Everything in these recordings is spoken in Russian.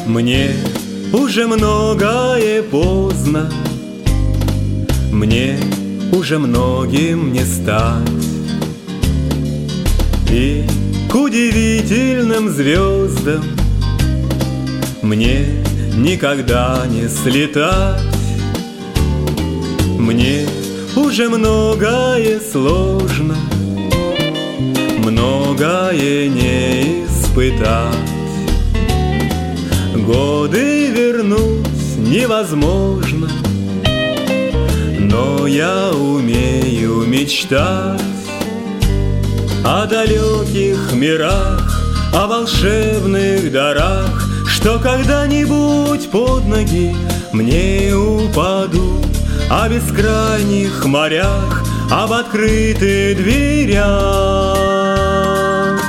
Мне уже многое поздно, мне уже многим не стать, и к удивительным звездам мне никогда не слетать. Мне уже многое сложно, многое не испытать. Годы вернуть невозможно, но я умею мечтать о далеких мирах, о волшебных дарах, что когда-нибудь под ноги мне упадут, о бескрайних морях, об открытых дверях,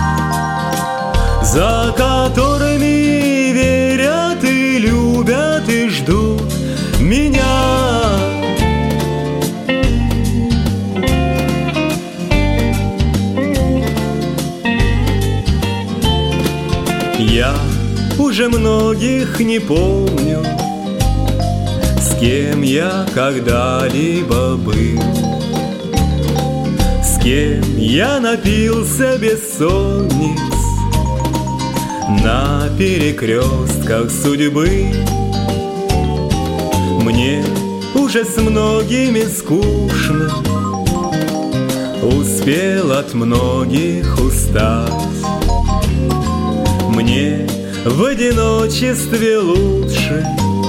за которыми верят и любят и ждут меня. Я уже многих не помню, с кем я когда-либо был, с кем я напился бессонниц на перекрестках судьбы. Мне уже с многими скучно, успел от многих устать. Мне в одиночестве лучше,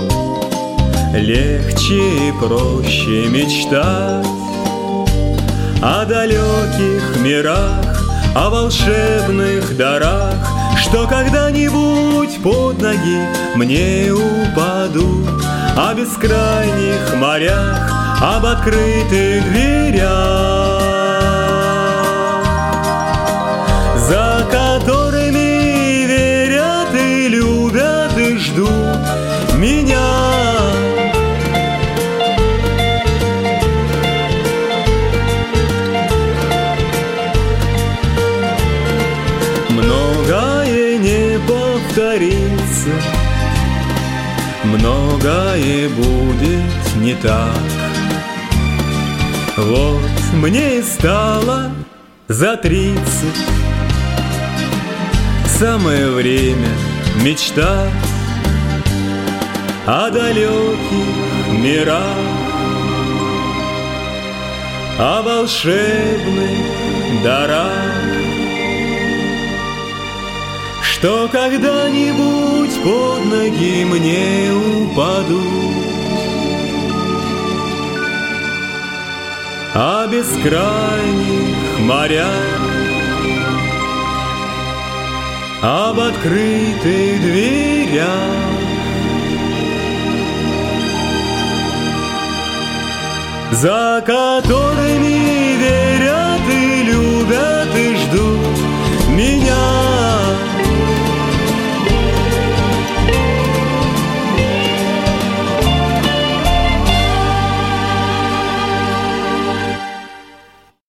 легче и проще мечтать о далеких мирах, о волшебных дарах, что когда-нибудь под ноги мне упадут, о бескрайних морях, об открытых дверях, за которыми верят и любят и ждут меня. Многое не повторится, многое будет не так. Вот мне и стало за 30, самое время мечтать о далеких мирах, о волшебных дарах, что когда-нибудь под ноги мне упадут, о бескрайних морях, об открытых дверях, за которыми верят и любят